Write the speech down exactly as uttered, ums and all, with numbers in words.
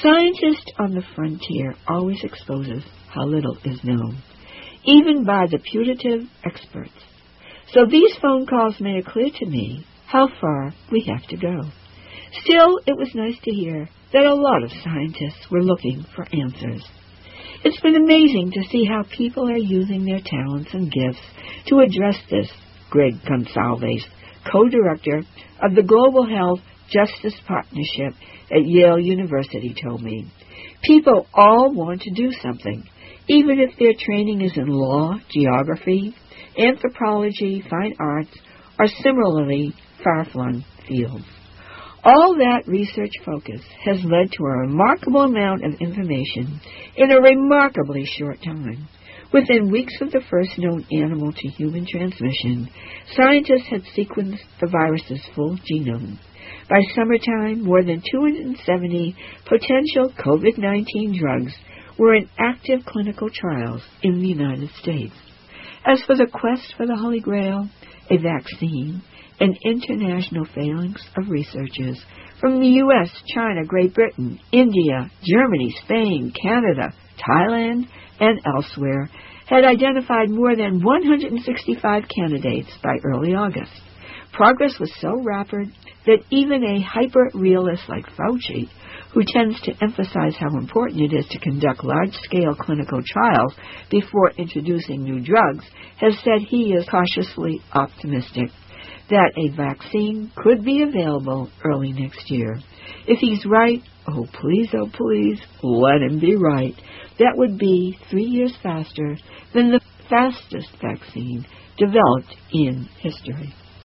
Scientists on the frontier always exposes how little is known, even by the putative experts. So these phone calls made it clear to me how far we have to go. Still, it was nice to hear that a lot of scientists were looking for answers. It's been amazing to see how people are using their talents and gifts to address this, Greg Gonsalves, co-director of the Global Health Justice Partnership at Yale University, told me. People all want to do something, even if their training is in law, geography, anthropology, fine arts, or similarly far-flung fields. All that research focus has led to a remarkable amount of information in a remarkably short time. Within weeks of the first known animal-to-human transmission, scientists had sequenced the virus's full genome. By summertime, more than two hundred seventy potential COVID nineteen drugs were in active clinical trials in the United States. As for the quest for the Holy Grail, a vaccine, and international phalanx of researchers from the U S, China, Great Britain, India, Germany, Spain, Canada, Thailand, and elsewhere had identified more than one hundred sixty-five candidates by early August. Progress was so rapid that even a hyper-realist like Fauci, who tends to emphasize how important it is to conduct large-scale clinical trials before introducing new drugs, has said he is cautiously optimistic that a vaccine could be available early next year. If he's right, oh please, oh please, let him be right. That would be three years faster than the fastest vaccine developed in history.